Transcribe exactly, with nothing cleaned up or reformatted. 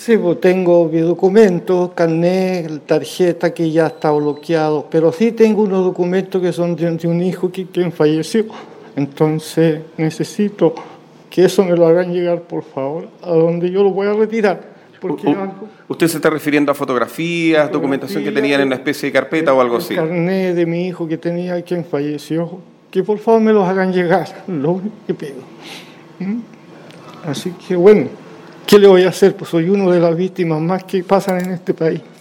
Sí, pues tengo mi documento, carnet, tarjeta que ya está bloqueado, pero sí tengo unos documentos que son de, de un hijo que, quien falleció. Entonces necesito que eso me lo hagan llegar, por favor, a donde yo lo voy a retirar. Porque U- ¿Usted se está refiriendo a fotografías, documentación que tenían en una especie de carpeta el, o algo el así? carnet de mi hijo que tenía, quien falleció, que por favor me los hagan llegar, lo único que pido. ¿Mm? Así que bueno, ¿qué le voy a hacer? Pues soy uno de las víctimas más que pasan en este país.